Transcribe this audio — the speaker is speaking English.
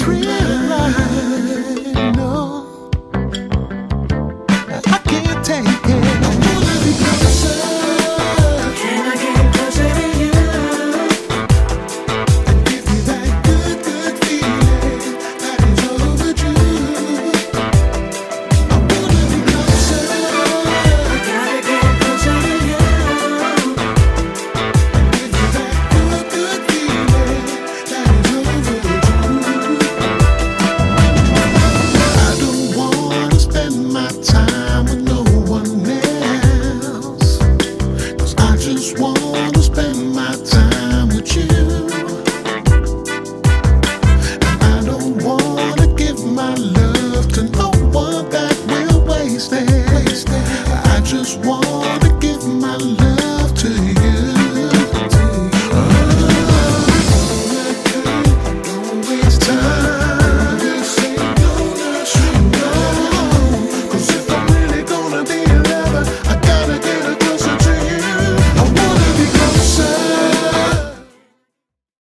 right. No, I can't take it. I wanna be closer. Can I get closer to you? And give you that good, good feeling that is overdue. I wanna be closer. I gotta get closer to you. And give you that good, good feeling that is overdue. I don't wanna spend my time with no one else, 'cause I just wanna spend my time with you. And I don't wanna give my love to no one that will waste it. I just wanna give my love